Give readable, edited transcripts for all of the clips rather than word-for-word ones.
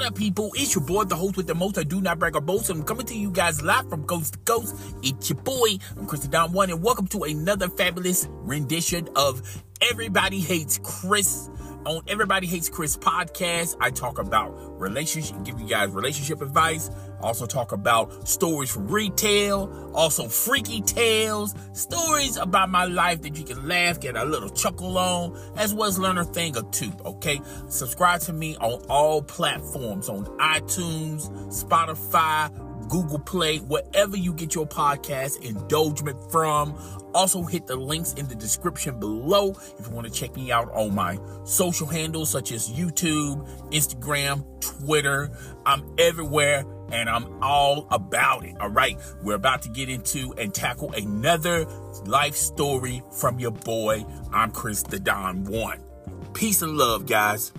What up, people? It's your boy, the host with the most. I do not brag or boast. I'm coming to you guys live from coast to coast. It's your boy. I'm Chris the Don One, and welcome to another fabulous rendition of Everybody Hates Chris. On Everybody Hates Chris podcast, I talk about relationship, give you guys relationship advice. I also talk about stories from retail, also freaky tales, stories about my life that you can laugh, get a little chuckle on, as well as learn a thing or two, okay? Subscribe to me on all platforms, on iTunes, Spotify, Google Play, wherever you get your podcast indulgement from. Also hit the links in the description below if you want to check me out on my social handles such as YouTube, Instagram, Twitter. I'm everywhere and I'm all about it. All right. We're about to get into and tackle another life story from your boy. I'm Chris the Don One. Peace and love, guys.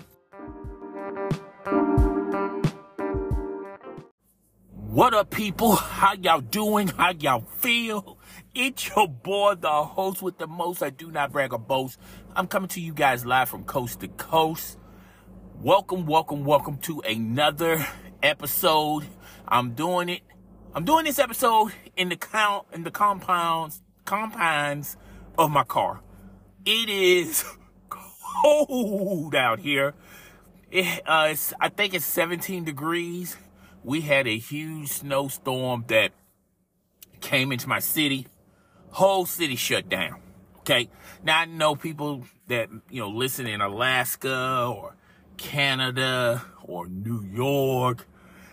What up, people? How y'all doing? How y'all feel? It's your boy, the host with the most. I do not brag or boast. I'm coming to you guys live from coast to coast. Welcome to another episode. I'm doing this episode in the compounds of my car. It is cold out here. I think it's 17 degrees. We had a huge snowstorm that came into my city. Whole city shut down. Okay. Now I know people that, listen in Alaska or Canada or New York,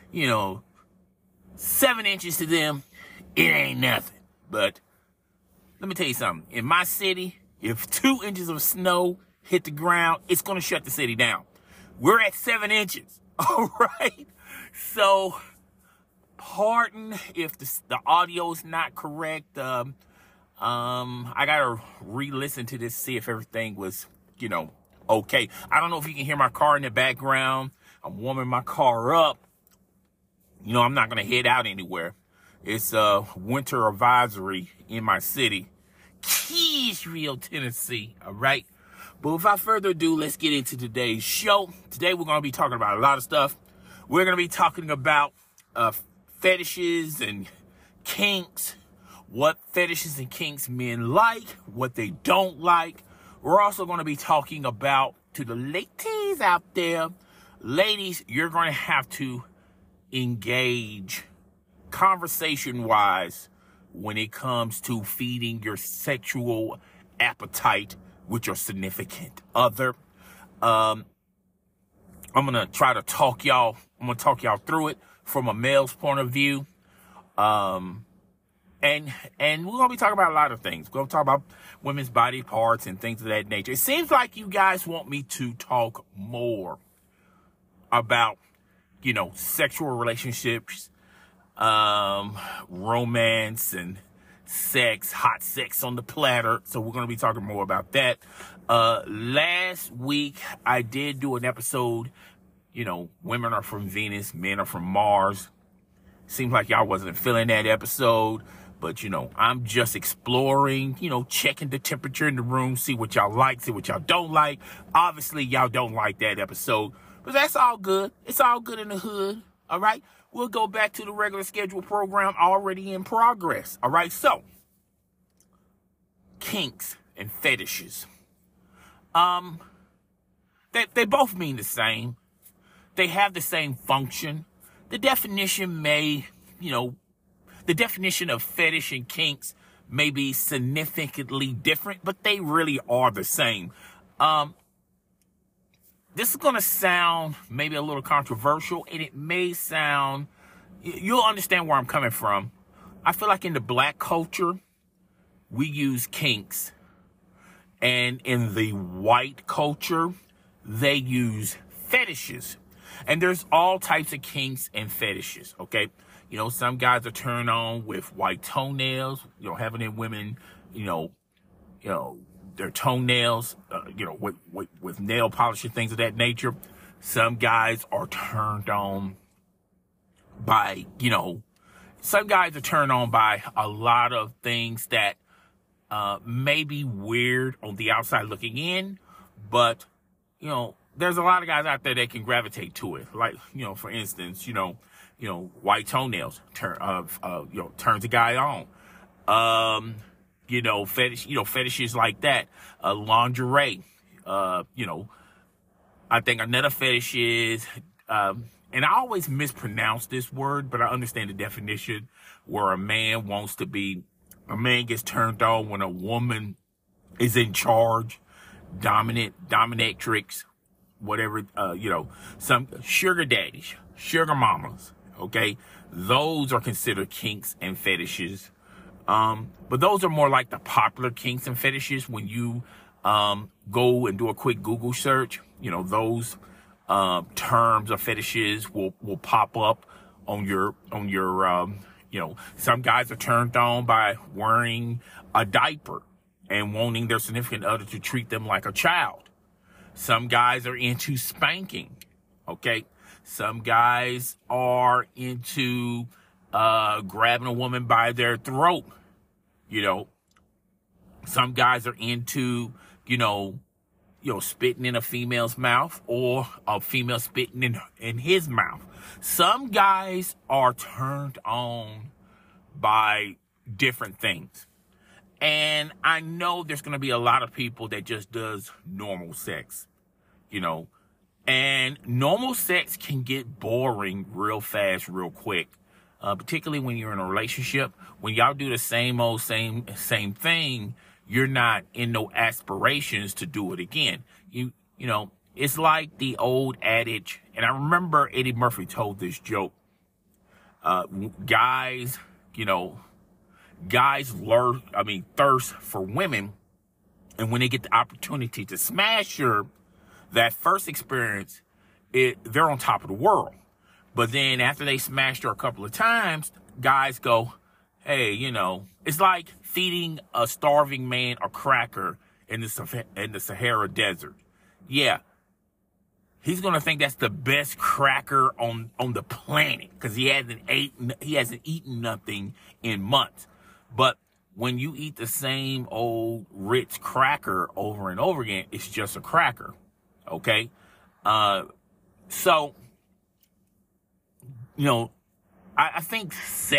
7 inches to them, it ain't nothing. But let me tell you something. In my city, if 2 inches of snow hit the ground, it's going to shut the city down. We're at 7 inches. All right. So, pardon if the audio is not correct. I gotta re-listen to this, see if everything was, okay. I don't know if you can hear my car in the background. I'm warming my car up. I'm not gonna head out anywhere. It's a winter advisory in my city, Keysville, Tennessee. All right. But without further ado, let's get into today's show. Today we're gonna be talking about a lot of stuff. We're going to be talking about fetishes and kinks, what fetishes and kinks men like, what they don't like. We're also going to be talking about, to the ladies out there, ladies, you're going to have to engage conversation-wise when it comes to feeding your sexual appetite with your significant other. I'm going to try to talk y'all through it from a male's point of view. And we're going to be talking about a lot of things. We're going to talk about women's body parts and things of that nature. It seems like you guys want me to talk more about, sexual relationships, romance and sex, hot sex on the platter. So we're going to be talking more about that. Last week I did do an episode, women are from Venus, men are from Mars. Seems like y'all wasn't feeling that episode, but I'm just exploring, checking the temperature in the room, see what y'all like, see what y'all don't like. Obviously y'all don't like that episode, but that's all good. It's all good in the hood. All right. We'll go back to the regular scheduled program already in progress. All right. So kinks and fetishes. They both mean the same. They have the same function. The definition the definition of fetish and kinks may be significantly different, but they really are the same. This is going to sound maybe a little controversial, and it may sound, you'll understand where I'm coming from. I feel like in the black culture, we use kinks. And in the white culture, they use fetishes. And there's all types of kinks and fetishes, okay? Some guys are turned on with white toenails, having their women, their toenails, with nail polish and things of that nature. Some guys are turned on by, a lot of things that may be weird on the outside looking in, but, there's a lot of guys out there that can gravitate to it. Like, for instance, white toenails turns a guy on. Fetishes like that. Lingerie. I think another fetish is, and I always mispronounce this word, but I understand the definition, where a man gets turned on when a woman is in charge, dominatrix, whatever, some sugar daddies, sugar mamas, okay? Those are considered kinks and fetishes. But those are more like the popular kinks and fetishes. When you go and do a quick Google search, those terms or fetishes will pop up on your some guys are turned on by wearing a diaper and wanting their significant other to treat them like a child. Some guys are into spanking, okay? Some guys are into grabbing a woman by their throat, Some guys are into, spitting in a female's mouth, or a female spitting in his mouth. Some guys are turned on by different things. And I know there's going to be a lot of people that just does normal sex, and normal sex can get boring real fast, real quick, particularly when you're in a relationship. When y'all do the same same thing, you're not in no aspirations to do it again. It's like the old adage, and I remember Eddie Murphy told this joke. Guys thirst for women, and when they get the opportunity to smash her, that first experience, they're on top of the world. But then after they smashed her a couple of times, guys go, hey, it's like feeding a starving man a cracker in the Sahara Desert. Yeah, he's gonna think that's the best cracker on the planet because he hasn't eaten nothing in months. But when you eat the same old Ritz cracker over and over again, it's just a cracker, okay? So, I think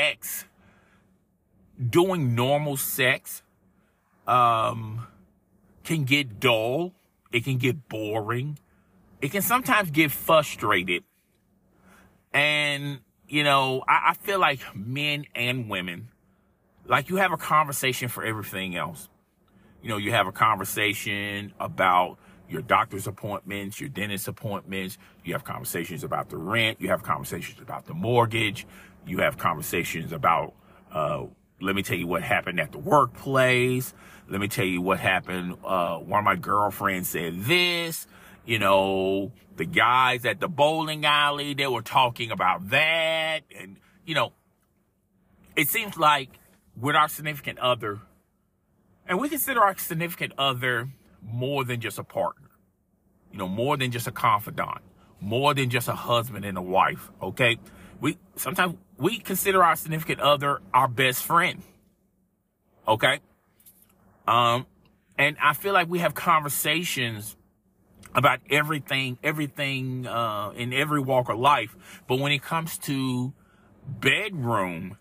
doing normal sex, can get dull. It can get boring. It can sometimes get frustrated. And, I feel like men and women, like, you have a conversation for everything else. You have a conversation about your doctor's appointments, your dentist appointments. You have conversations about the rent. You have conversations about the mortgage. You have conversations about, let me tell you what happened at the workplace. Let me tell you what happened. One of my girlfriends said this. The guys at the bowling alley, they were talking about that. And, it seems like with our significant other, and we consider our significant other more than just a partner, more than just a confidant, more than just a husband and a wife, okay? Sometimes we consider our significant other our best friend, okay? And I feel like we have conversations about everything in every walk of life. But when it comes to bedroom,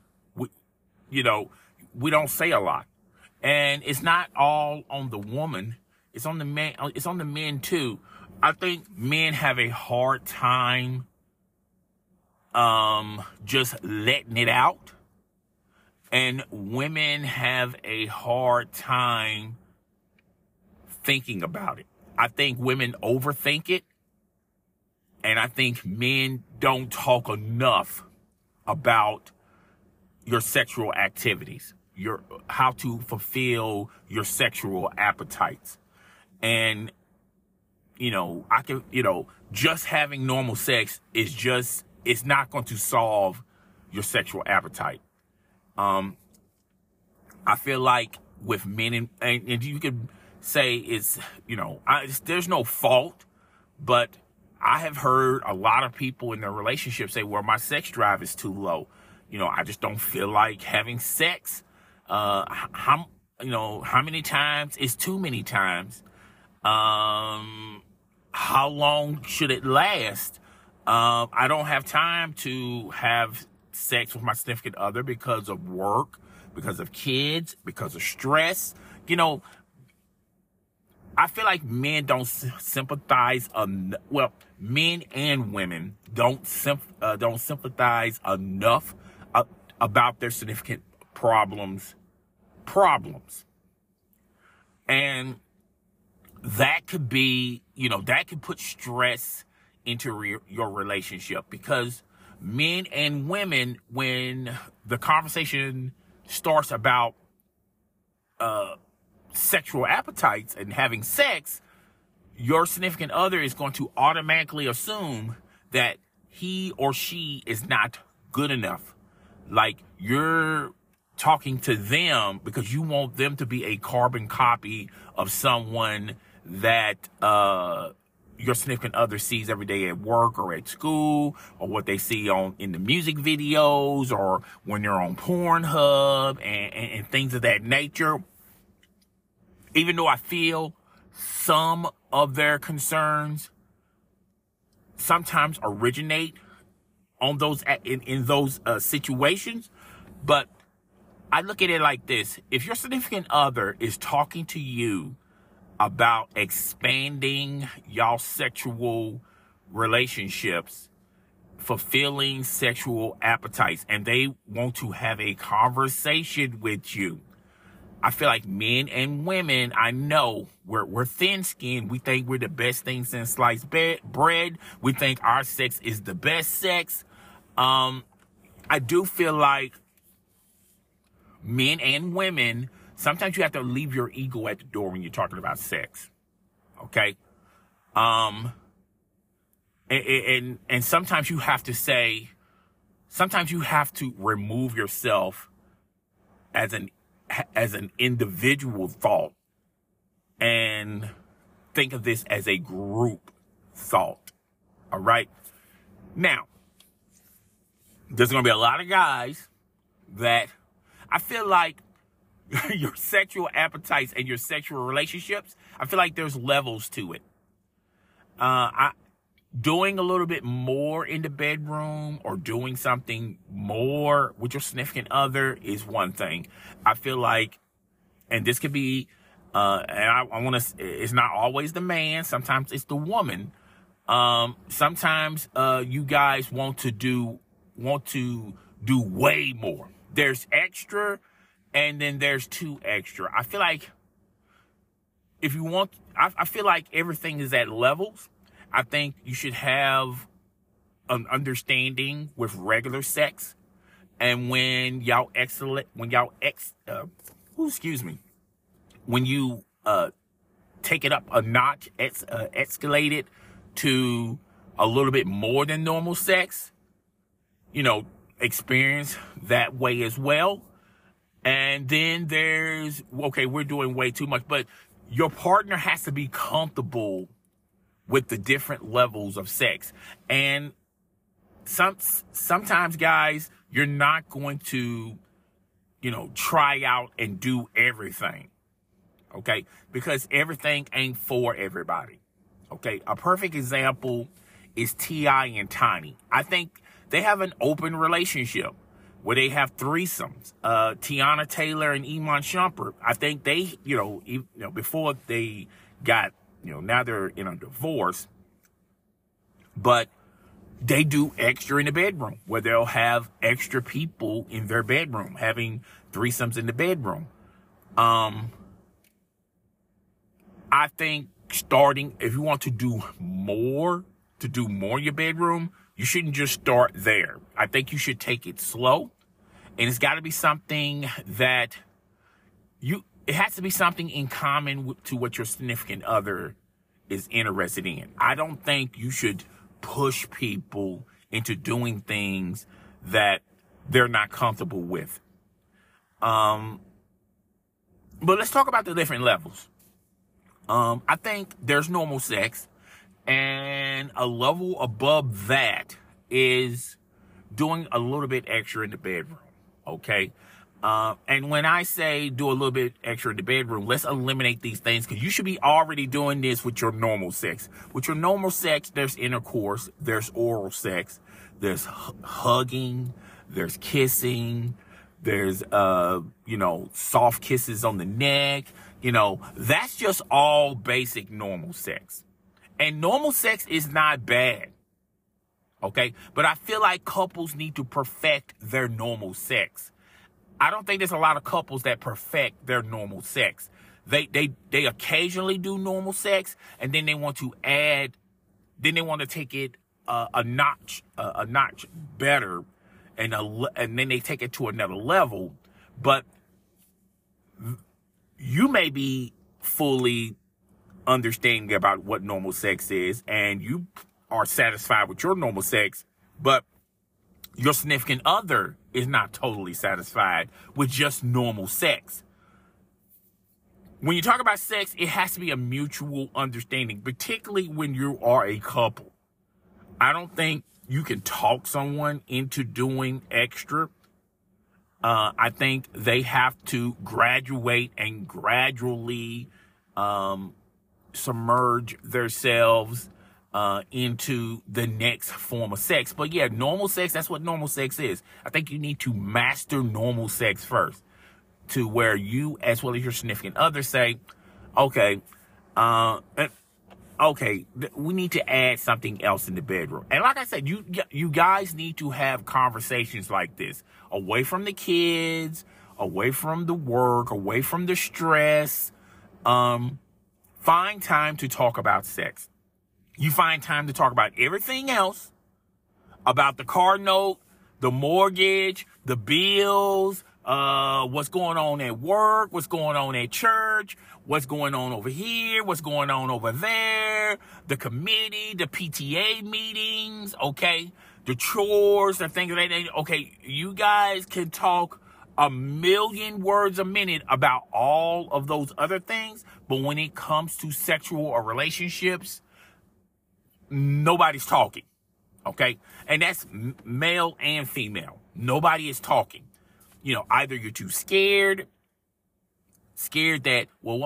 we don't say a lot. And it's not all on the woman. It's on the man. It's on the men too. I think men have a hard time, just letting it out. And women have a hard time thinking about it. I think women overthink it. And I think men don't talk enough about your sexual activities, how to fulfill your sexual appetites. And, just having normal sex it's not going to solve your sexual appetite. I feel like with men, and you could say there's no fault, but I have heard a lot of people in their relationships say, well, my sex drive is too low. I just don't feel like having sex. How many times is too many times? how long should it last? I don't have time to have sex with my significant other because of work, because of kids, because of stress. You know, I feel like men don't sympathize. Well, men and women don't sympathize enough about their significant problems, and that could be, that could put stress into your relationship, because men and women, when the conversation starts about sexual appetites and having sex, your significant other is going to automatically assume that he or she is not good enough. Like, you're talking to them because you want them to be a carbon copy of someone that your significant other sees every day at work or at school, or what they see in the music videos, or when they're on Pornhub and things of that nature. Even though I feel some of their concerns sometimes originate on those in those situations, but I look at it like this: if your significant other is talking to you about expanding y'all sexual relationships, fulfilling sexual appetites, and they want to have a conversation with you, I feel like men and women, I know we're thin-skinned. We think we're the best thing since sliced bread. We think our sex is the best sex. I do feel like men and women, sometimes you have to leave your ego at the door when you're talking about sex. Okay? And sometimes you have to sometimes you have to remove yourself as an individual thought and think of this as a group thought. All right? Now, there's going to be a lot of guys that I feel like your sexual appetites and your sexual relationships, I feel like there's levels to it. Doing a little bit more in the bedroom or doing something more with your significant other is one thing. I feel like, and this could be, and I want to, it's not always the man. Sometimes it's the woman. Sometimes, you guys want to do way more. There's extra, and then there's too extra. I feel like if you want, I feel like everything is at levels. I think you should have an understanding with regular sex, and when you take it up a notch, escalate it to a little bit more than normal sex, experience that way as well. And then there's, okay, we're doing way too much, but your partner has to be comfortable with the different levels of sex. And sometimes, guys, you're not going to, try out and do everything. Okay? Because everything ain't for everybody. Okay? A perfect example is T.I. and Tiny. I think they have an open relationship where they have threesomes. Tiana Taylor and Iman Shumpert, I think they, before they got, now they're in a divorce, but they do extra in the bedroom where they'll have extra people in their bedroom, having threesomes in the bedroom. I think if you want to do more in your bedroom, you shouldn't just start there. I think you should take it slow, and it's got to be something that it has to be something in common to what your significant other is interested in. I don't think you should push people into doing things that they're not comfortable with. But let's talk about the different levels. I think there's normal sex, and a level above that is doing a little bit extra in the bedroom. Okay. And when I say do a little bit extra in the bedroom, let's eliminate these things, because you should be already doing this with your normal sex. With your normal sex, there's intercourse, there's oral sex, there's hugging, there's kissing, there's, soft kisses on the neck. That's just all basic normal sex. And normal sex is not bad. Okay? But I feel like couples need to perfect their normal sex. I don't think there's a lot of couples that perfect their normal sex. They occasionally do normal sex, and then they want to take it a notch better, and then they take it to another level. But you may be fully understanding about what normal sex is, and you are satisfied with your normal sex, but your significant other is not totally satisfied with just normal sex. When you talk about sex, it has to be a mutual understanding, particularly when you are a couple. I don't think you can talk someone into doing extra. I think they have to graduate and gradually submerge themselves into the next form of sex. But yeah, normal sex, that's what normal sex is. I think you need to master normal sex first, to where you, as well as your significant other, say, okay, we need to add something else in the bedroom. And like I said, you guys need to have conversations like this, away from the kids, away from the work, away from the stress. Find time to talk about sex. You find time to talk about everything else, about the car note, the mortgage, the bills, what's going on at work, what's going on at church, what's going on over here, what's going on over there, the committee, the PTA meetings, okay, the chores, the things like that. Okay, you guys can talk a million words a minute about all of those other things, but when it comes to sexual or relationships, nobody's talking, okay? And that's male and female. Nobody is talking. Either you're too scared that,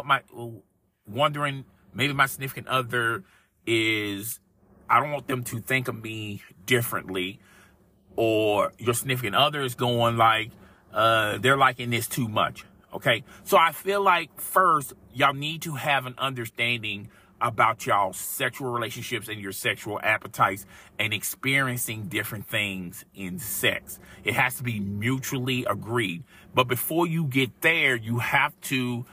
wondering maybe my significant other is, I don't want them to think of me differently, or your significant other is going like, they're liking this too much, okay? So I feel like first, y'all need to have an understanding about y'all's sexual relationships and your sexual appetites and experiencing different things in sex. It has to be mutually agreed. But before you get there, you have to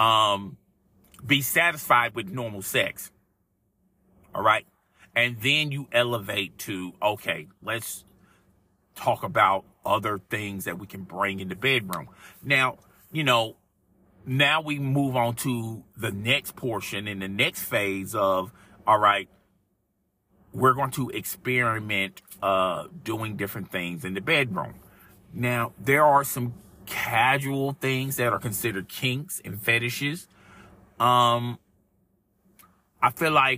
be satisfied with normal sex. All right? And then you elevate to, okay, let's talk about other things that we can bring in the bedroom. Now, now we move on to the next portion and the next phase of, all right, we're going to experiment doing different things in the bedroom. Now, there are some casual things that are considered kinks and fetishes. I feel like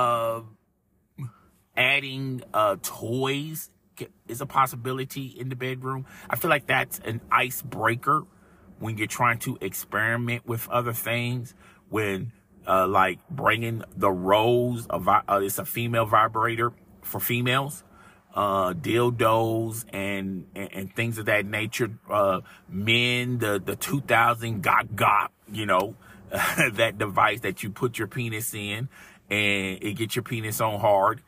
adding toys is a possibility in the bedroom. I feel like that's an icebreaker when you're trying to experiment with other things, when like bringing the Rose, it's a female vibrator for females, dildos and things of that nature. Men, the 2000 Gok, that device that you put your penis in and it gets your penis on hard.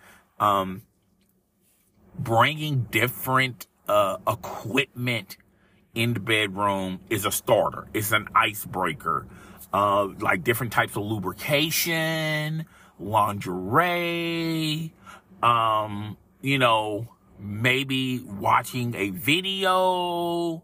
Bringing different equipment in the bedroom is a starter. It's an icebreaker. Like different types of lubrication, lingerie, maybe watching a video.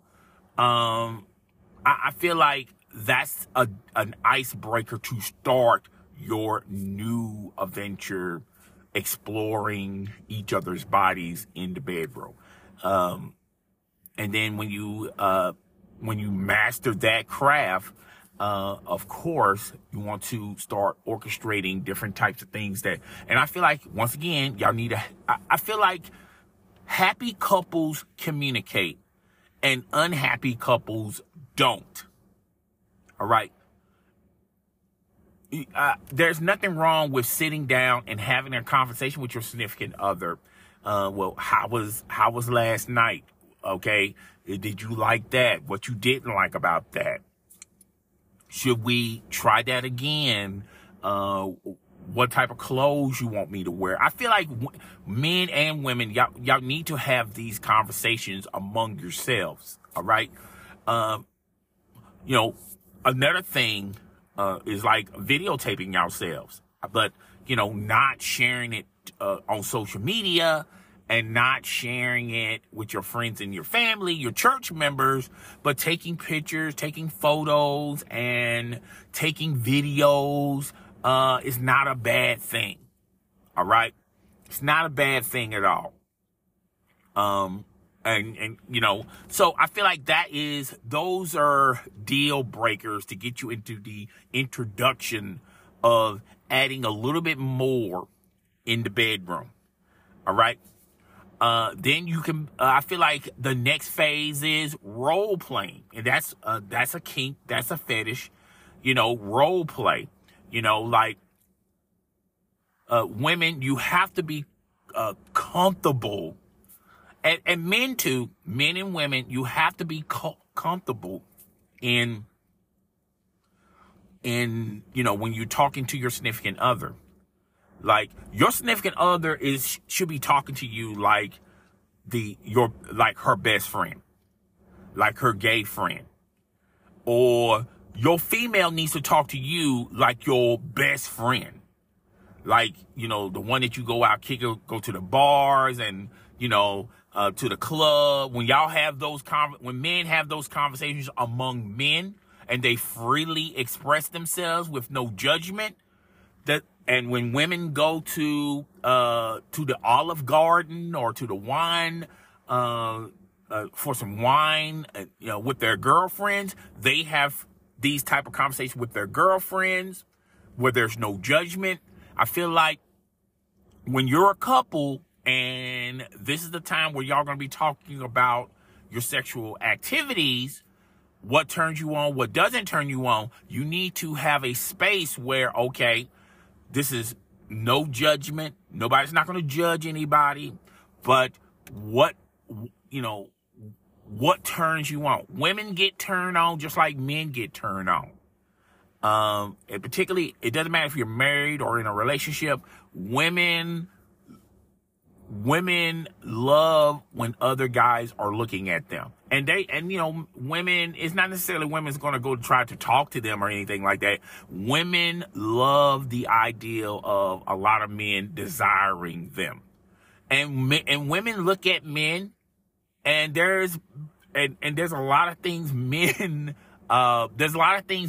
I feel like that's an icebreaker to start your new adventure, exploring each other's bodies in the bedroom. And then when you master that craft, of course, you want to start orchestrating different types of things and I feel like, once again, y'all need I feel like happy couples communicate, and unhappy couples don't. All right. There's nothing wrong with sitting down and having a conversation with your significant other. Well, how was last night? Okay. Did you like that? What you didn't like about that? Should we try that again? What type of clothes you want me to wear? I feel like men and women, y'all need to have these conversations among yourselves. All right. Another thing is like videotaping yourselves, but not sharing it on social media and not sharing it with your friends and your family, your church members, but taking pictures, taking photos, and taking videos is not a bad thing. All right, it's not a bad thing at all. So I feel like those are deal breakers to get you into the introduction of adding a little bit more in the bedroom. All right. Then you can, I feel like the next phase is role playing, and that's a kink. That's a fetish, role play, women, you have to be, comfortable. And men too, men and women, you have to be comfortable in when you're talking to your significant other. Like, your significant other should be talking to you like her best friend, like her gay friend. Or your female needs to talk to you like your best friend. Like, the one that you go out, go to the bars and, to the club. When y'all have when men have those conversations among men and they freely express themselves with no judgment, and when women go to the Olive Garden or to the wine, for some wine, with their girlfriends, they have these type of conversations with their girlfriends where there's no judgment. I feel like when you're a couple and this is the time where y'all going to be talking about your sexual activities, what turns you on, what doesn't turn you on, you need to have a space where, okay, this is no judgment. Nobody's not going to judge anybody, but what turns you on? Women get turned on just like men get turned on. And particularly, it doesn't matter if you're married or in a relationship. Women love when other guys are looking at them. And women, it's not necessarily women's going to go try to talk to them or anything like that. Women love the ideal of a lot of men desiring them. And women look at men, and there's a lot of things men, there's a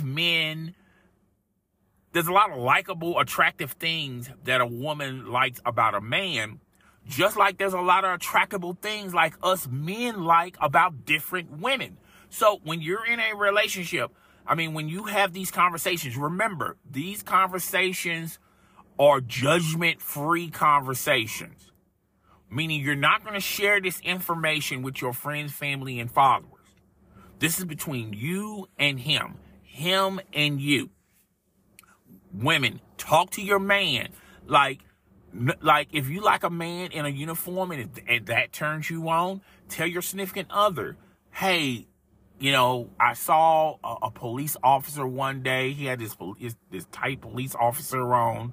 lot of likable, attractive things that a woman likes about a man. Just like there's a lot of attractable things like us men like about different women. So when you're in a relationship, when you have these conversations, remember, these conversations are judgment-free conversations. Meaning you're not going to share this information with your friends, family, and followers. This is between you and him and you. Women, talk to your man like if you like a man in a uniform and that turns you on, tell your significant other, hey, I saw a police officer one day. He had this tight police officer on.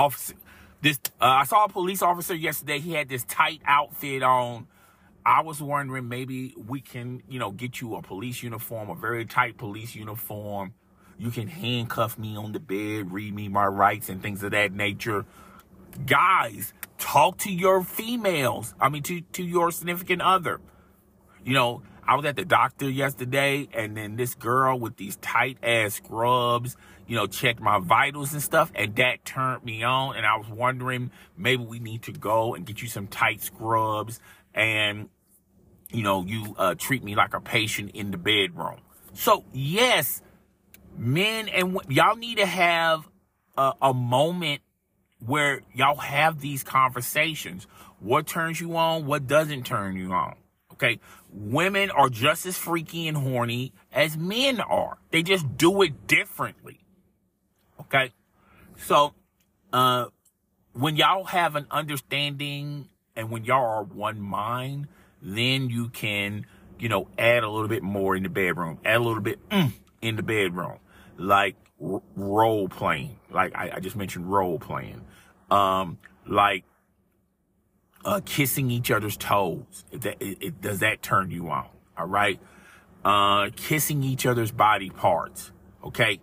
I saw a police officer yesterday. He had this tight outfit on. I was wondering maybe we can, get you a police uniform, a very tight police uniform. You can handcuff me on the bed, read me my rights and things of that nature. Guys, talk to your females. To your significant other. I was at the doctor yesterday, and then this girl with these tight ass scrubs, checked my vitals and stuff, and that turned me on. And I was wondering, maybe we need to go and get you some tight scrubs, and you treat me like a patient in the bedroom. So yes, men and y'all need to have a moment where y'all have these conversations. What turns you on? What doesn't turn you on? Okay? Women are just as freaky and horny as men are. They just do it differently. Okay? So, when y'all have an understanding and when y'all are one mind, then you can, add a little bit more in the bedroom, add a little bit in the bedroom, like role playing. Like I just mentioned role playing. Like kissing each other's toes. Does that turn you on? All right. Kissing each other's body parts. Okay.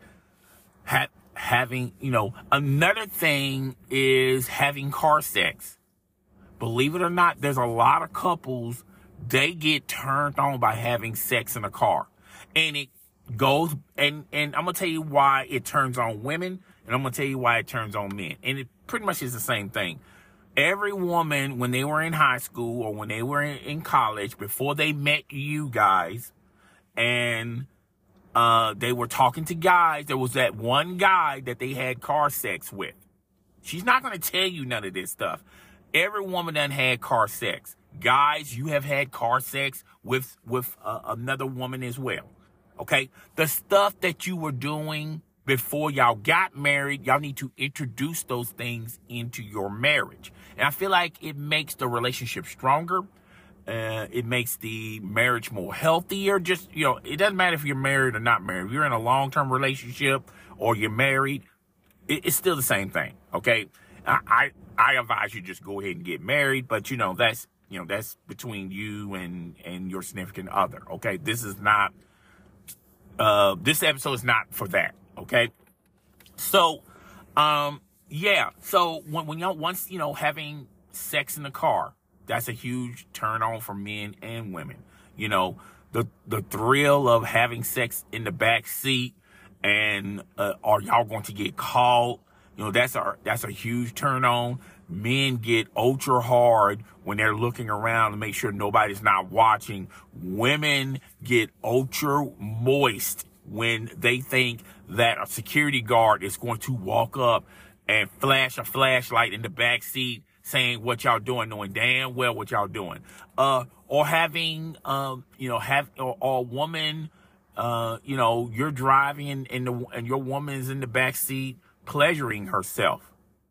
Having, another thing is having car sex. Believe it or not, there's a lot of couples, they get turned on by having sex in a car. And it goes, and I'm going to tell you why it turns on women, and I'm going to tell you why it turns on men. And it pretty much is the same thing. Every woman, when they were in high school or when they were in college, before they met you guys, and they were talking to guys, there was that one guy that they had car sex with. She's not going to tell you none of this stuff. Every woman done had car sex. Guys, you have had car sex with another woman as well. Okay? The stuff that you were doing before y'all got married, y'all need to introduce those things into your marriage. And I feel like it makes the relationship stronger. It makes the marriage more healthier. Just, it doesn't matter if you're married or not married. If you're in a long-term relationship or you're married, it's still the same thing. Okay? I advise you just go ahead and get married, but that's between you and your significant other. Okay? This is not, this episode is not for that. Okay? So, yeah. So when y'all, once, having sex in the car, that's a huge turn on for men and women. The thrill of having sex in the back seat and, are y'all going to get caught? That's a huge turn on. Men get ultra hard when they're looking around to make sure nobody's not watching. Women get ultra moist when they think that a security guard is going to walk up and flash a flashlight in the back seat saying what y'all doing, knowing damn well what y'all doing. Or having, or a woman, you're driving and your woman's in the back seat pleasuring herself.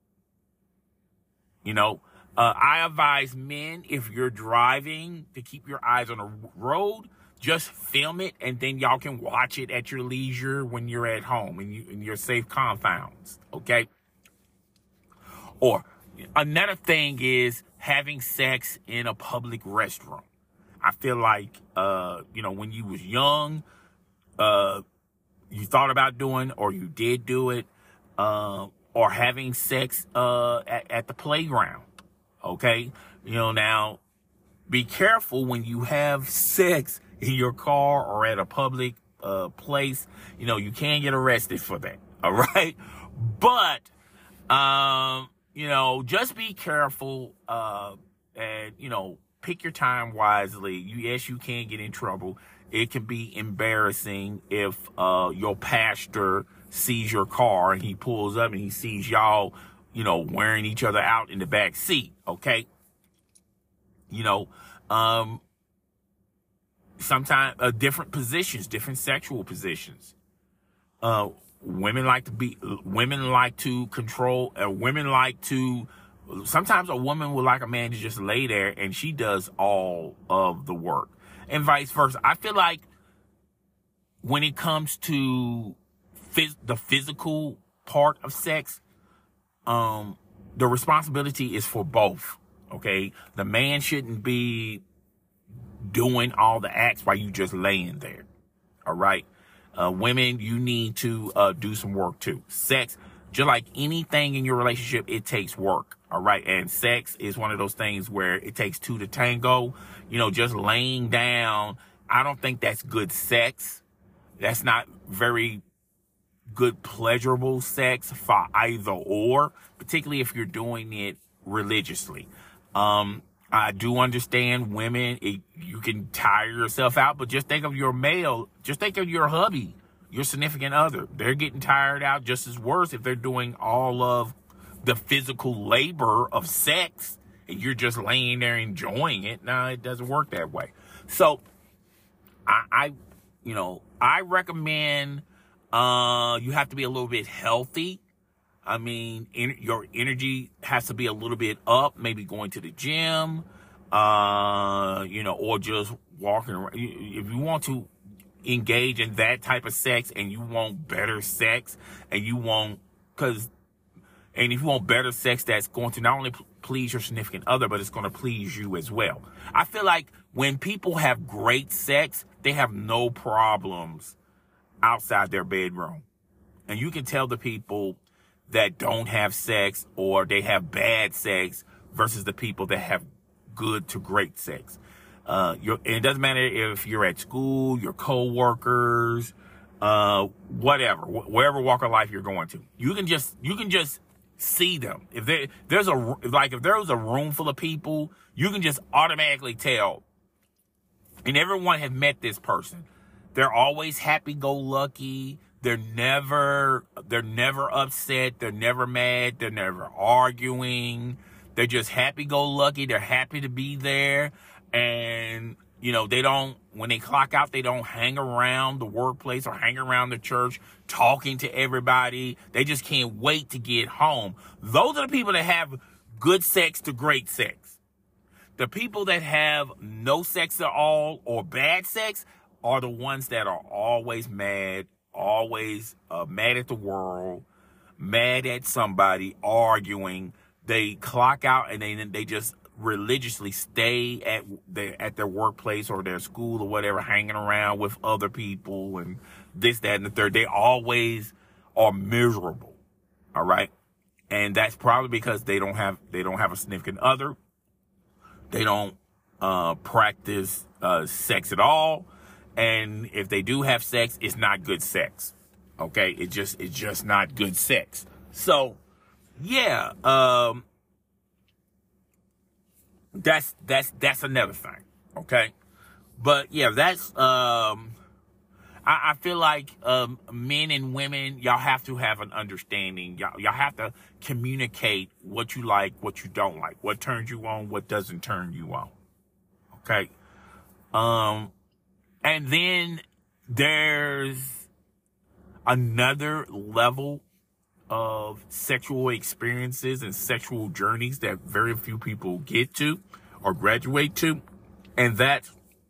I advise men, if you're driving, to keep your eyes on the road. Just film it, and then y'all can watch it at your leisure when you're at home in your safe confines. Okay? Or another thing is having sex in a public restroom. I feel like, when you was young, you thought about doing, or you did do it, or having sex at the playground. Okay? Now, be careful when you have sex in your car or at a public place. You can get arrested for that. All right? But, just be careful and, pick your time wisely. Yes, you can get in trouble. It can be embarrassing if your pastor sees your car and he pulls up and he sees y'all, wearing each other out in the back seat. Okay? Sometimes different positions, different sexual positions. Women like to control, sometimes a woman would like a man to just lay there and she does all of the work, and vice versa. I feel like when it comes to the physical part of sex, the responsibility is for both. Okay? The man shouldn't be doing all the acts while you just laying there. All right? Women, you need to do some work too. Sex, just like anything in your relationship, it takes work. All right? And sex is one of those things where it takes two to tango. Just laying down, I don't think that's good sex. That's not very good, pleasurable sex for either or, particularly if you're doing it religiously. I do understand women, you can tire yourself out, but just think of your hubby, your significant other. They're getting tired out just as worse if they're doing all of the physical labor of sex and you're just laying there enjoying it. No, it doesn't work that way. So I recommend you have to be a little bit healthy. I mean, your energy has to be a little bit up, maybe going to the gym, or just walking around. If you want to engage in that type of sex and you want better sex and if you want better sex that's going to not only please your significant other, but it's going to please you as well. I feel like when people have great sex, they have no problems outside their bedroom. And you can tell the people that don't have sex or they have bad sex versus the people that have good to great sex. And it doesn't matter if you're at school, your co-workers, whatever, wherever walk of life you're going to. You can just see them. If there's a room full of people, you can just automatically tell. And everyone has met this person. They're always happy-go-lucky. They're never upset. They're never mad. They're never arguing. They're just happy-go-lucky. They're happy to be there. And, when they clock out, they don't hang around the workplace or hang around the church talking to everybody. They just can't wait to get home. Those are the people that have good sex to great sex. The people that have no sex at all or bad sex are the ones that are always mad, always mad at the world, mad at somebody, arguing. They clock out and they just religiously stay at their workplace or their school or whatever, hanging around with other people and this, that, and the third. They always are miserable. All right. And that's probably because they don't have a significant other. They don't practice sex at all. And if they do have sex, it's not good sex. Okay? It's just not good sex. So, yeah, that's another thing. Okay? But yeah, that's I feel like men and women, y'all have to have an understanding. Y'all have to communicate what you like, what you don't like, what turns you on, what doesn't turn you on. Okay? And then there's another level of sexual experiences and sexual journeys that very few people get to or graduate to. And that's,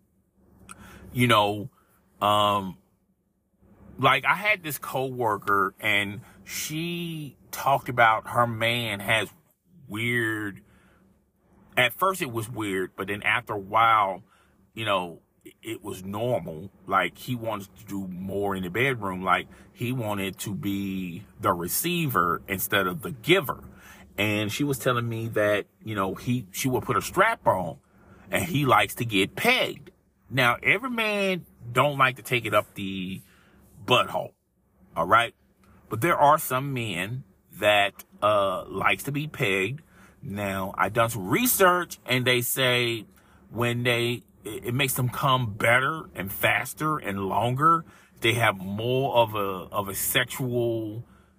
like I had this coworker and she talked about her man has weird, at first it was weird, but then after a while, it was normal. Like he wanted to do more in the bedroom. Like he wanted to be the receiver instead of the giver. And she was telling me that, she would put a strap on and he likes to get pegged. Now, every man don't like to take it up the butthole. All right. But there are some men that, likes to be pegged. Now, I done some research and they say when it makes them come better and faster and longer. They have more of a sexual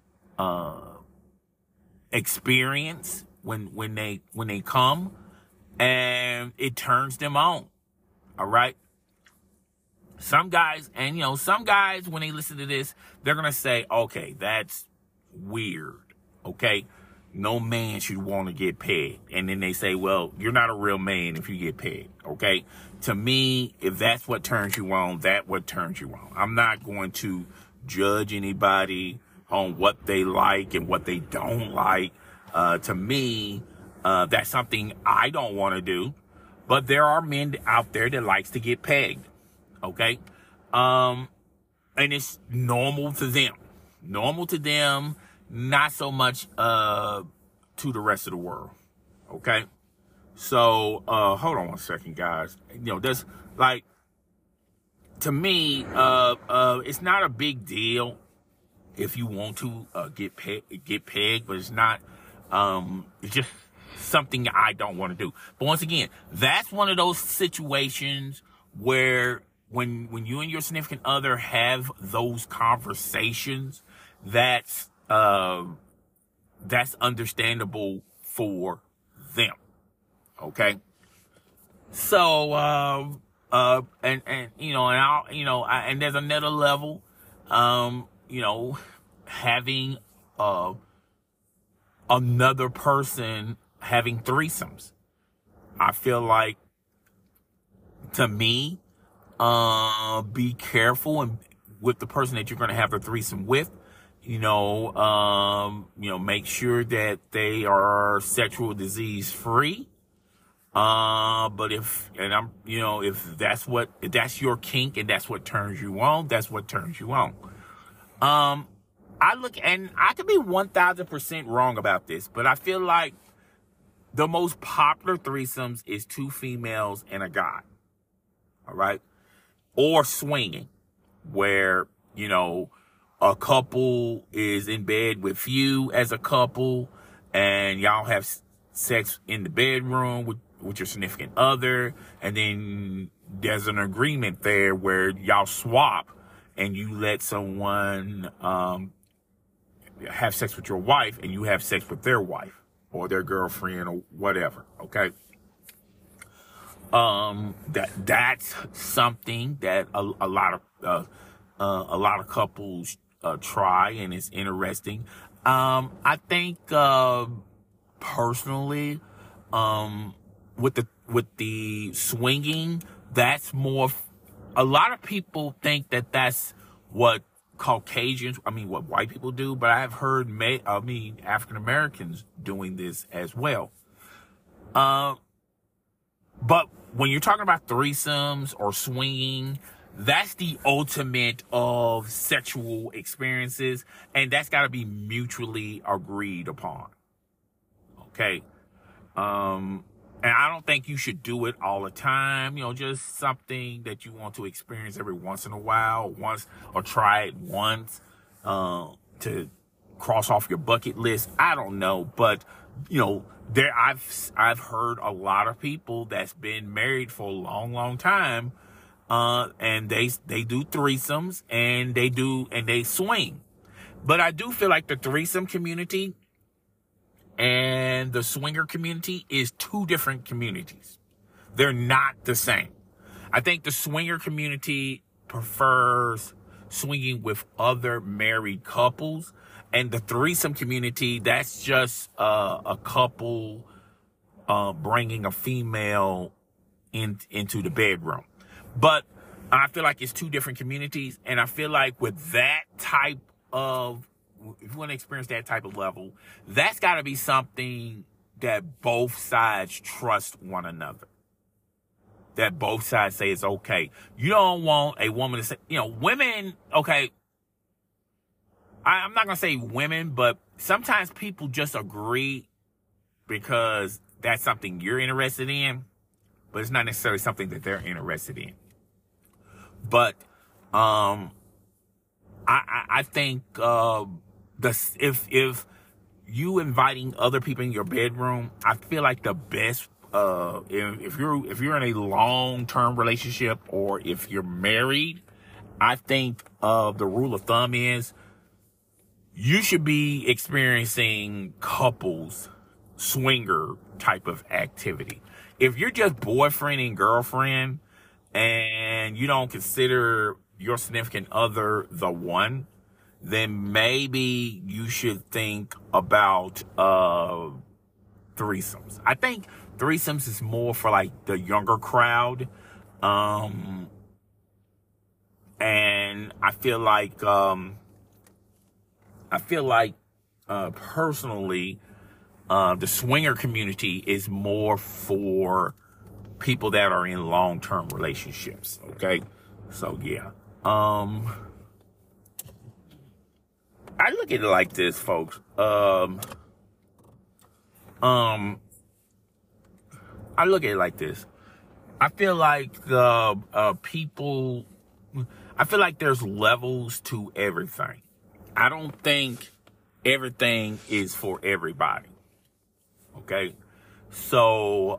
experience when they come, and it turns them on. All right. Some guys when they listen to this, they're gonna say, "Okay, that's weird." Okay. No man should want to get pegged. And then they say, well, you're not a real man if you get pegged. Okay. To me, if that's what turns you on, that's what turns you on. I'm not going to judge anybody on what they like and what they don't like. To me, that's something I don't want to do. But there are men out there that likes to get pegged. Okay. And it's normal to them. Normal to them. Not so much to the rest of the world. Okay? So, hold on one second, guys. There's like, to me, it's not a big deal if you want to get pegged, but it's not, it's just something I don't want to do. But once again, that's one of those situations where when you and your significant other have those conversations, that's understandable for them. Okay. So, And you know, and I'll, you know, and there's another level, you know, having another person having threesomes. I feel like, to me, be careful and with the person that you're going to have a threesome with. You know, make sure that they are sexual disease free. But if that's your kink and that's what turns you on, that's what turns you on. And I could be 1000% wrong about this, but I feel like the most popular threesomes is 2 females and a guy. All right. Or swinging, where, you know, a couple is in bed with you as a couple and y'all have sex in the bedroom with your significant other. And then there's an agreement there where y'all swap and you let someone, have sex with your wife and you have sex with their wife or their girlfriend or whatever. Okay. That's something that a lot of couples try, and it's interesting. I think personally, with the swinging, that's more. A lot of people think that that's what what white people do, but I've heard African Americans doing this as well. But when you're talking about threesomes or swinging, that's the ultimate of sexual experiences, and that's got to be mutually agreed upon. Okay? And I don't think you should do it all the time. You know, just something that you want to experience every once in a while, or try it once, to cross off your bucket list. I don't know, but you know, I've heard a lot of people that's been married for a long, long time, and they do threesomes and they swing. But I do feel like the threesome community and the swinger community is 2 different communities. They're not the same. I think the swinger community prefers swinging with other married couples, and the threesome community, that's just a couple bringing a female into the bedroom. But I feel like it's 2 different communities, and I feel like with that type of, if you want to experience that type of level, that's got to be something that both sides trust one another. That both sides say it's okay. You don't want a woman to say, you know, women, okay, I'm not going to say women, but sometimes people just agree because that's something you're interested in, but it's not necessarily something that they're interested in. But I think if you inviting other people in your bedroom, I feel like the best, if you're in a long-term relationship or if you're married, I think the rule of thumb is you should be experiencing couples swinger type of activity. If you're just boyfriend and girlfriend and you don't consider your significant other the one, then maybe you should think about threesomes. I think threesomes is more for like the younger crowd. And I feel like personally, the swinger community is more for people that are in long-term relationships. Okay. So yeah. I look at it like this, folks. I look at it like this. I feel like I feel like there's levels to everything. I don't think everything is for everybody. Okay? So,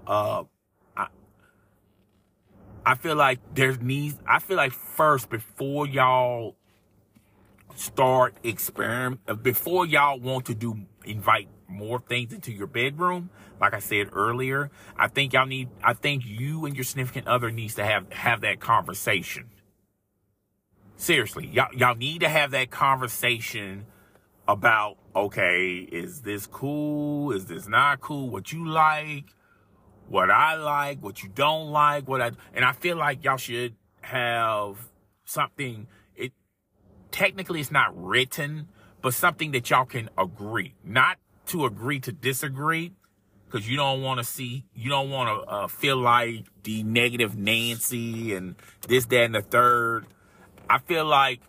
I feel like first, before y'all start before y'all want to invite more things into your bedroom, like I said earlier, I think you and your significant other needs to have that conversation. Seriously, y'all need to have that conversation about, okay, is this cool? Is this not cool? What you like, what I like, what you don't like, and I feel like y'all should have something. Technically it's not written, but something that y'all can agree, not to agree to disagree, because you don't want to feel like the negative Nancy and this, that, and the third. I feel like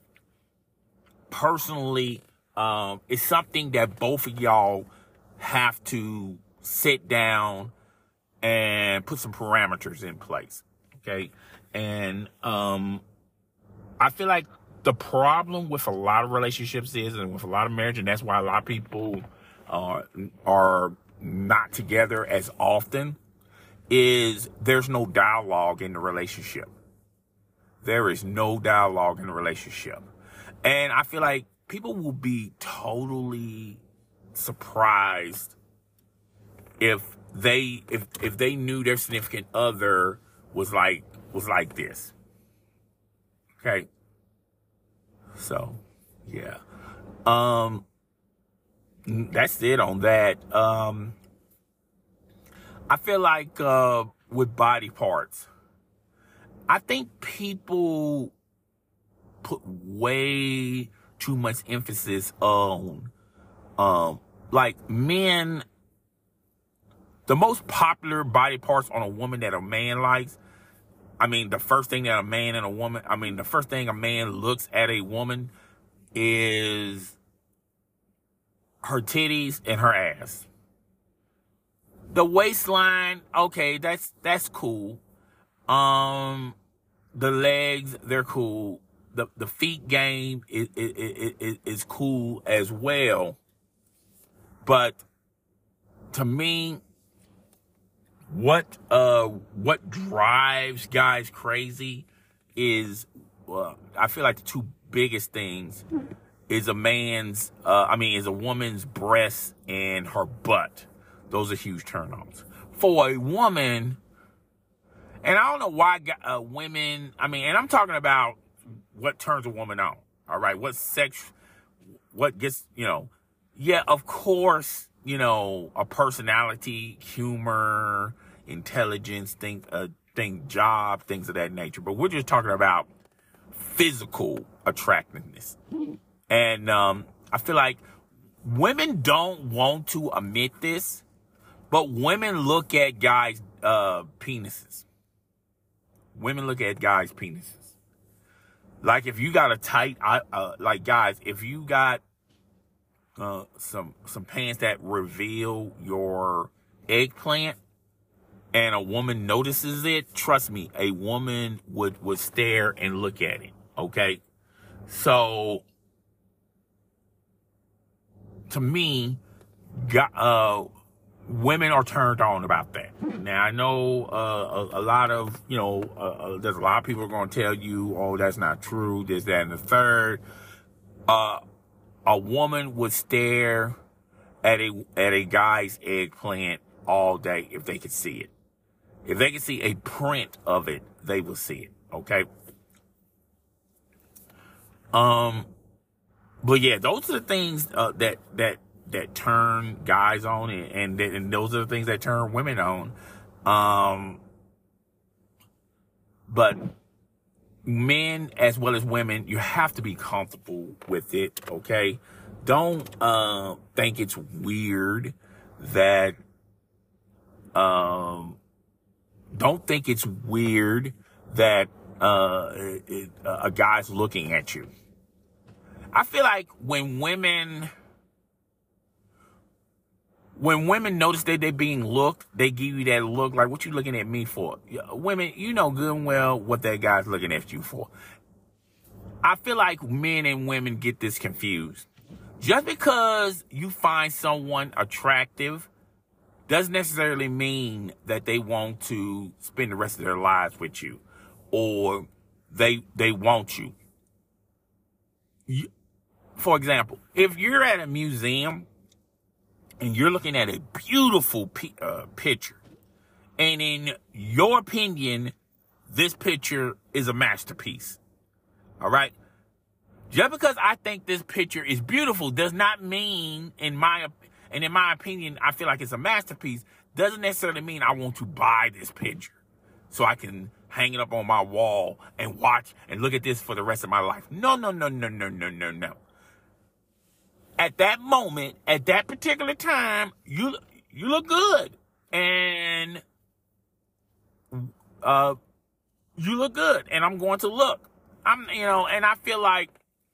personally, it's something that both of y'all have to sit down and put some parameters in place. Okay. And, I feel like the problem with a lot of relationships and with a lot of marriage, and that's why a lot of people are not together as often, is there's no dialogue in the relationship. There is no dialogue in the relationship. And I feel like people will be totally surprised if they knew their significant other was like this. Okay. So, yeah. That's it on that. I feel like with body parts, I think people put way too much emphasis on like men. The most popular body parts on a woman that a man likes, the first thing a man looks at a woman is her titties and her ass. The waistline, okay, that's cool. The legs, they're cool. The feet game is cool as well. But to me, what drives guys crazy is, I feel like the two biggest things is a woman's breasts and her butt. Those are huge turn-ons. For a woman, and I don't know why women, and I'm talking about what turns a woman on, all right? What gets, yeah, of course, a personality, humor, intelligence, job, things of that nature. But we're just talking about physical attractiveness. And I feel like women don't want to admit this, but women look at guys' penises. Women look at guys' penises. Like if you got a tight, guys, if you got some pants that reveal your eggplant and a woman notices it, trust me, a woman would stare and look at it. Okay. So to me, women are turned on about that. Now I know a lot of there's a lot of people are going to tell you, oh, that's not true, this, that, and the third. A woman would stare at a guy's eggplant all day if they could see it. If they could see a print of it, they will see it. Okay. But yeah, those are the things that turn guys on, and those are the things that turn women on. But men as well as women, you have to be comfortable with it, okay? Don't think it's weird that a guy's looking at you. I feel like when women notice that they're being looked, they give you that look like, what you looking at me for? Women, you know good and well what that guy's looking at you for. I feel like men and women get this confused. Just because you find someone attractive doesn't necessarily mean that they want to spend the rest of their lives with you, or they want you. For example, if you're at a museum and you're looking at a beautiful picture, and in your opinion, this picture is a masterpiece. All right? Just because I think this picture is beautiful does not mean, in my opinion, I feel like it's a masterpiece, doesn't necessarily mean I want to buy this picture so I can hang it up on my wall and watch and look at this for the rest of my life. No. At that moment, at that particular time, you look good. And you look good. And I'm going to look. And I feel like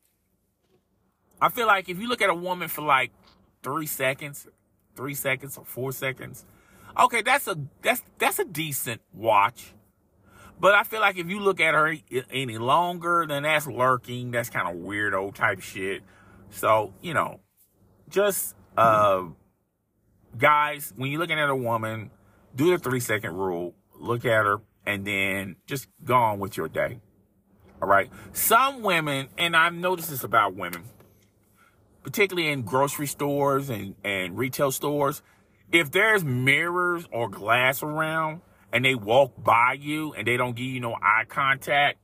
if you look at a woman for like 3 seconds or 4 seconds, okay, that's a decent watch. But I feel like if you look at her any longer, then that's lurking. That's kind of weirdo type shit. So, just, guys, when you're looking at a woman, do the 3-second rule, look at her, and then just go on with your day. All right. Some women, and I've noticed this about women, particularly in grocery stores and retail stores, if there's mirrors or glass around and they walk by you and they don't give you no eye contact,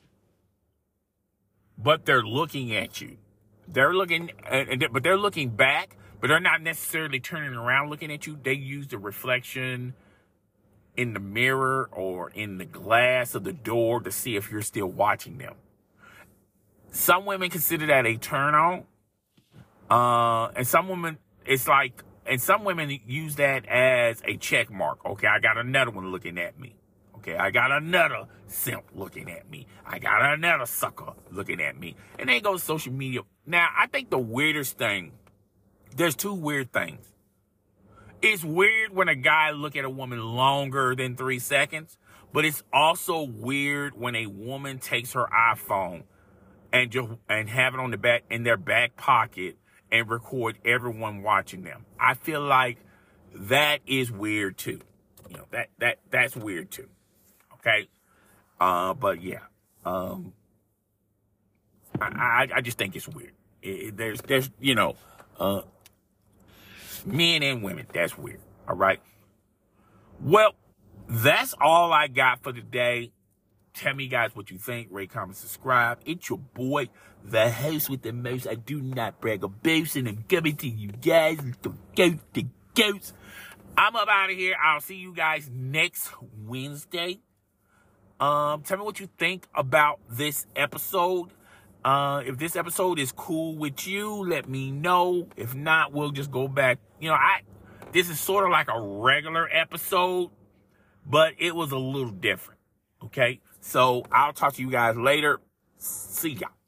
but they're looking at you. They're looking, but they're looking back, but they're not necessarily turning around looking at you. They use the reflection in the mirror or in the glass of the door to see if you're still watching them. Some women consider that a turn on. And some women, some women use that as a check mark. Okay, I got another one looking at me. Okay, I got another simp looking at me. I got another sucker looking at me. And then goes social media. Now, I think the weirdest thing, there's two weird things. It's weird when a guy look at a woman longer than 3 seconds, but it's also weird when a woman takes her iPhone and have it on in their back pocket and record everyone watching them. I feel like that is weird too. That's weird too. Okay. But yeah. I just think it's weird. There's men and women. That's weird. All right. Well, that's all I got for today. Tell me, guys, what you think. Rate, comment, subscribe. It's your boy, the host with the most. I do not brag or boast, and I'm coming to you guys with the ghost. I'm up out of here. I'll see you guys next Wednesday. Tell me what you think about this episode. If this episode is cool with you, let me know. If not, we'll just go back. This is sort of like a regular episode, but it was a little different. Okay? So I'll talk to you guys later. See ya.